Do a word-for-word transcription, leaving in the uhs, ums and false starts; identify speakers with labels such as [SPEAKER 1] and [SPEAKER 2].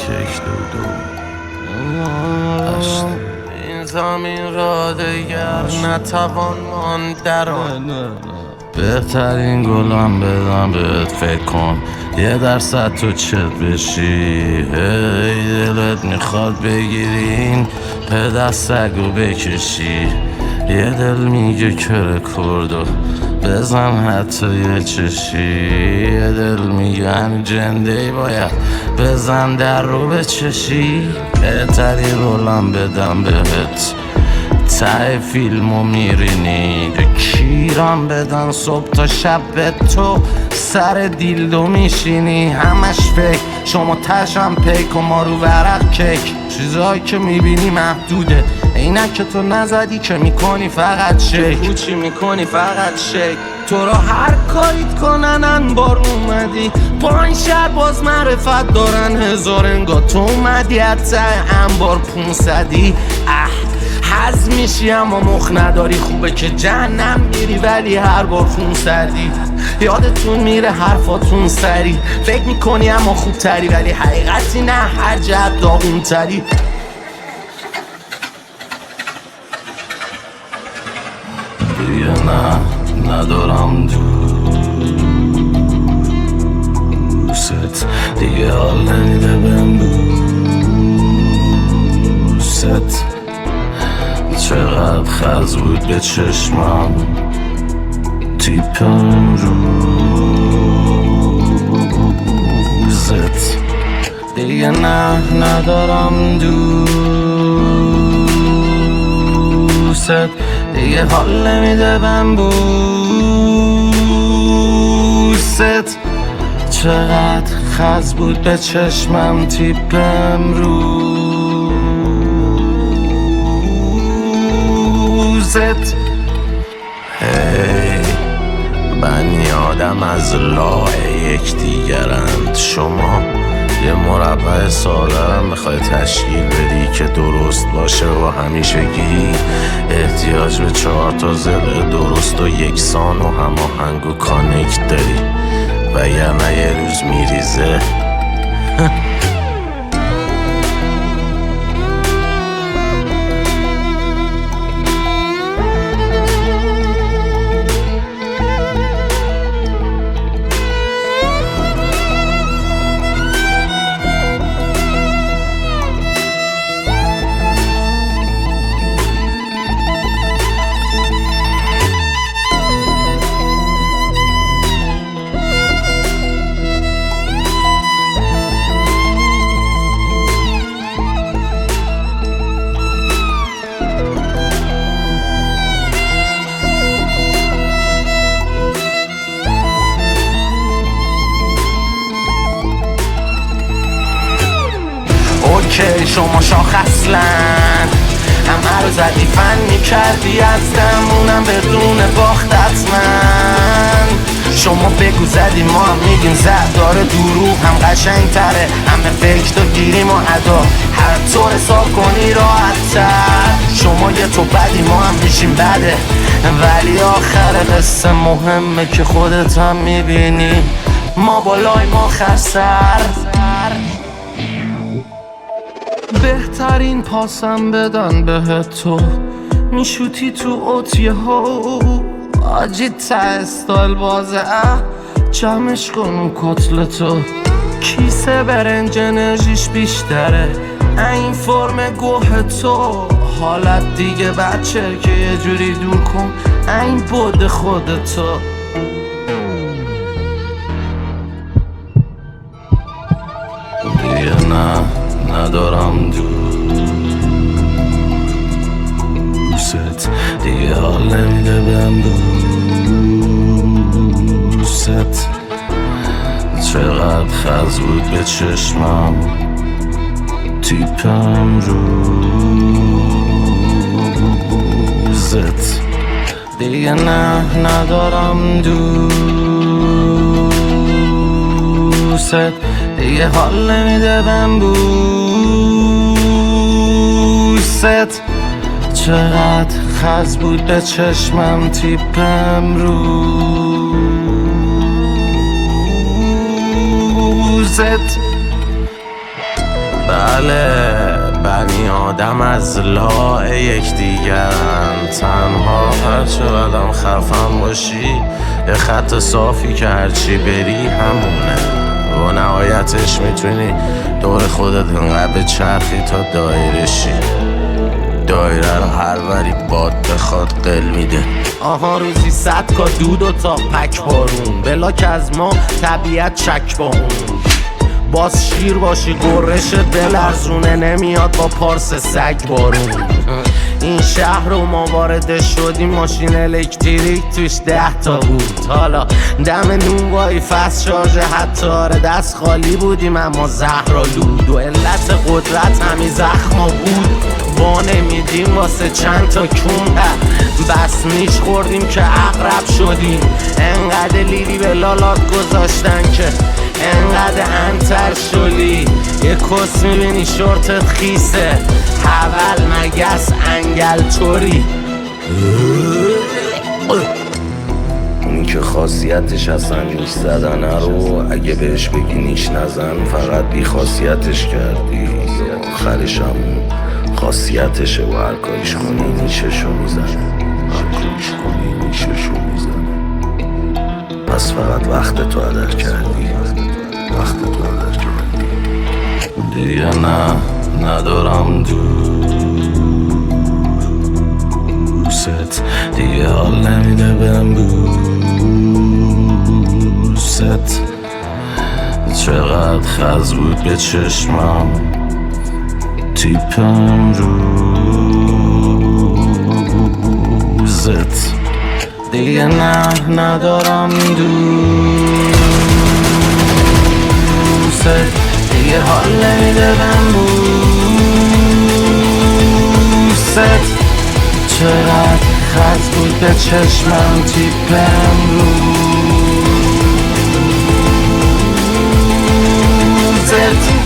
[SPEAKER 1] یک دو دو
[SPEAKER 2] این زمین را دیگر نتوان ماند در آن. بهترین گلم بدم بهت فکر کن یه درصد تو چت بشی. هی دلت میخواد بگیرین پدر سگو بکشی. یه دل میگه کره کردو بزن حتی یه چشی. یه دل میگه همین جنده باید بزن در رو بچشی. بهترین رولم بدم بهت ته فیلمو میرینی. کیرم بدن صبح تا شب به تو سر دیلدو میشینی. همش فکر شما تشم پیک و ما رو ورق کیک. چیزایی که میبینی محدوده اینک که تو نزدی که میکنی فقط شک. کوچی میکنی فقط شک. تو را هر کاریت کنن انبار اومدی. پایین شهر باز معرفت دارن هزار انگار تو اومدی حتی انبار پونصدی. اه حز میشی اما مخ نداری. خوبه که جهنم میری ولی هر بار خون سردی. یادتون میره حرفاتون سری. فکر میکنی اما خوب تری ولی حقیقتی نه هر جهت داغون تری. دیگه نه ندارم دوست. دیگه حال نمیده بهم دوست. چقدر خز بود به چشمم تیپم روزت. دیگه نه ندارم دوست. دیگه حال نمیده بهم بوست. چقدر خز بود به چشمم تیپم روزت. هی بنی آدم از لاه یکدیگرند. شما یه مربع ساده میخوای تشکیل بدی که درست باشه و همیشگی. احتیاج به چهار تا ضلع درست و یکسان و هماهنگ و کانکت داری وگرنه یه روز میریزه. اوکی شما شاخ اصلن همه رو زدی فن میکردی از دمونم بدون باخت حتمن. شما بگو زدی ما هم میگیم زد. داره دروغ هم قشنگ تره. همه فکر تو گیریم و ادا هر طور حساب کنی راحت تر. شما یه تو بدی ما هم میشیم بده ولی آخر قصه مهمه که خودت هم میبینی ما بالای ما خسر. بهترین پاسم بدن بهت تو میشوتی تو اوتیه ها. آجی تا استایل بازه اه جمعش کن اون کتلتو. کیسه برنج انرژیش بیشتره این فرم گوه تو. حالت دیگه بچه که یه جوری دور کن این بود خودتو. دیگه نه ندارم دوست. دیگه حال نمیده بهم دوست. چقدر خز بود به چشمم تیپم روزت. دیگه نه ندارم دوست. دیگه حال نمیده بهم بوست. چقدر خز بود به چشمم تیپم روزت. بله بنی آدم از لاع یکدیگرن، تنها هرچه قدم خفن باشی یه خط صافی که هرچی بری همونه و نهایتش میتونی دور خودت انقدر به چرخی تا دایره شی، دایره رو هر وری باد بخواد قل میده. آها روزی صد کا دود و تا پک بارون، بلاک از ما طبیعت چک با اون، باز شیر باشی گرش بلرزونه، نمیاد با پارس سگ بارون. این شهر رو ما وارد شدیم ماشین الکتریک توش ده تا بود، حالا دم نون وای فست شارژ حتی دست خالی بودیم اما زهرآلود و علت قدرت همین زخما بود. با نمیدیم واسه چند تا کون بس میش خوردیم که اقرب شدیم، انقدر لیلی به لالات گذاشتن که انقدر انتر شدی. یه کس میبینی شورتت خیسه، حول مگس انگل توری. اون که خاصیتش اصلا نیش زدنه رو اگه بهش بگی نیش نزن فقط بی خاصیتش کردی، آخرش هم خاصیتشه و هر کاریش کنی نیششو میزنه، هر کاریش کنی نیششو میزنه. پس فقط وقت تو هدر کردی، وقت تو هدر کردی. دیگه نه ندارم دوست، دیگه حال نمیده بهم بوست. چقدر خز بود به چشمم تیپم روزت، دیگه نه ندارم دوست، دیگه حال نمیده بهم بوست. چقدر خط بود به چشمم تیپم روزت.